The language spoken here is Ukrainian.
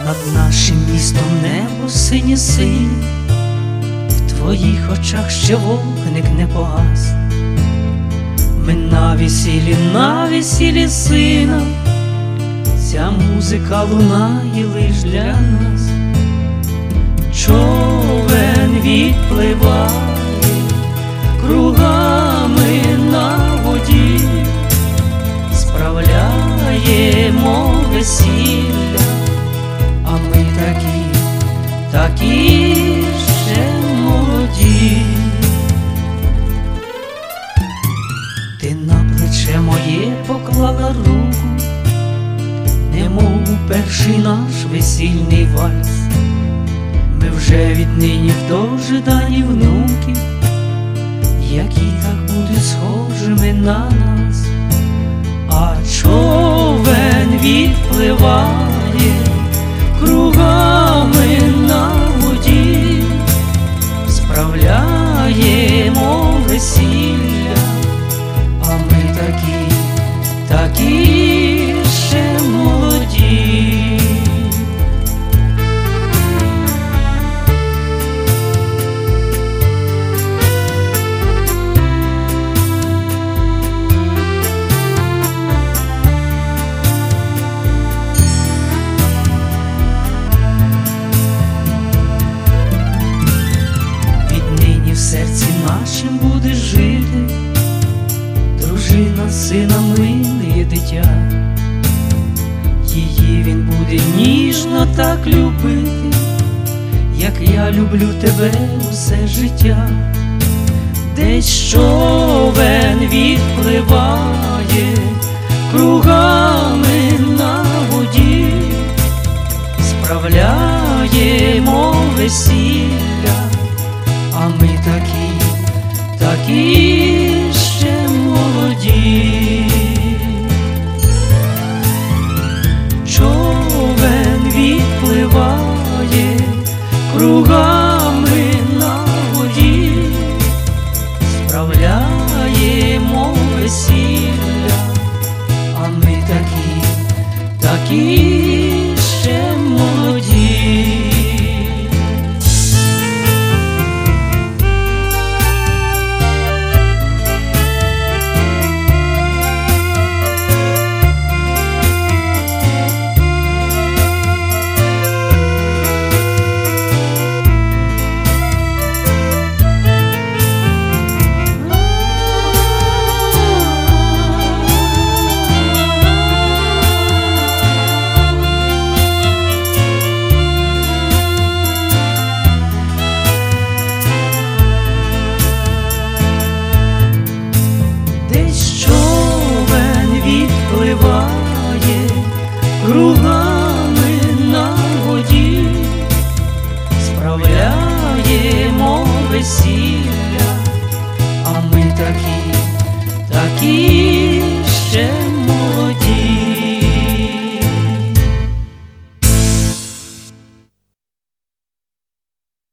Над нашим містом небо синє-синє, в твоїх очах ще вогник не погас. Ми на весіллі сина, ця музика лунає лиш для нас. Човен відпливає кругами на воді, справляємо весілля, а ми такі ще молоді. Ти на плече моє поклала руку, немов у перший наш весільний вальс. Ми вже віднині в дожиданні внуків, які так будуть схожими на нас. А човен відпливає кругами на воді, справляємо весілля, а ми такі ще молоді. В серці нашим буде жити дружина сина, миле дитя. Її він буде ніжно так любити, як я люблю тебе усе життя. Десь човен відпливає кругами на воді, справляємо весілля, а ми такі ще молоді. Човен відпливає кругами на воді, справляємо весілля, а ми такі ще молоді. Відпливає кругами на воді, справляємо весілля, а ми такі